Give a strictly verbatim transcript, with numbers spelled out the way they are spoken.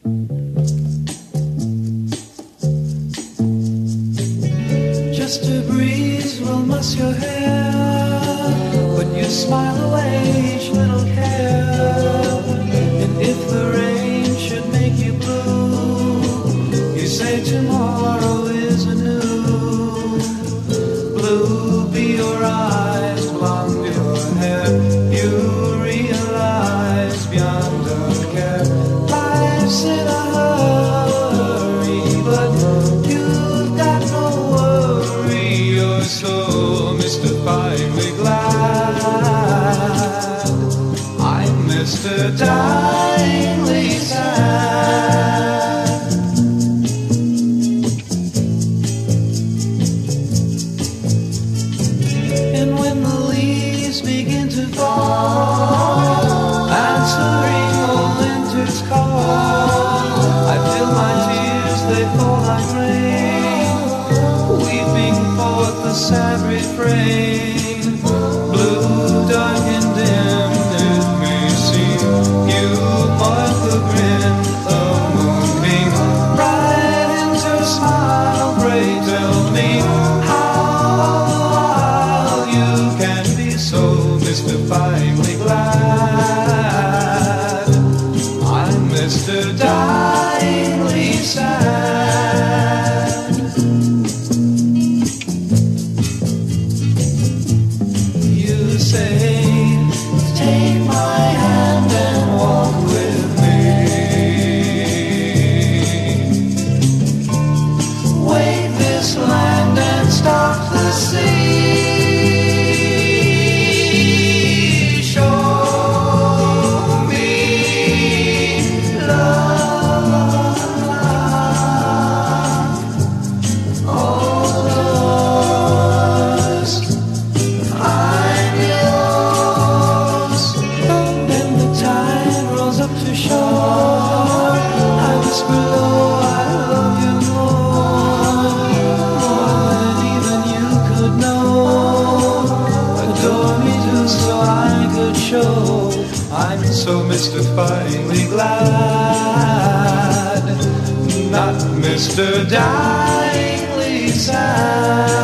Just a breeze will muss your hair, but you smile away each little care. And if the rain should make you blue, you say tomorrow is anew. Blue be your eyes, blonde your hair, you realize beyond a care. Life's in a hurry, but you've got no worry. You're so mystifiedly glad. I'm Mister Dyingly sad. And when the leaves begin to fall, answering old winter's call, I feel my tears, they fall like rain, weeping forth the sad refrain. Blue, dark and dim, it may seem, you mark the grin, the moonbeam, bright into a smile. Pray tell me how you can be so mystifyingly glad. I'm Mister Dyingly sad. You say, take my hand and walk with me. Wave this land and stop the sea. Show me love. Oh, yours, I'm yours. Then the tide rolls up to shore. I whisper low, I love you more, more than even you could know. Adore me too, so I could show I'm so mystifyingly glad, not Mister Dyingly sad.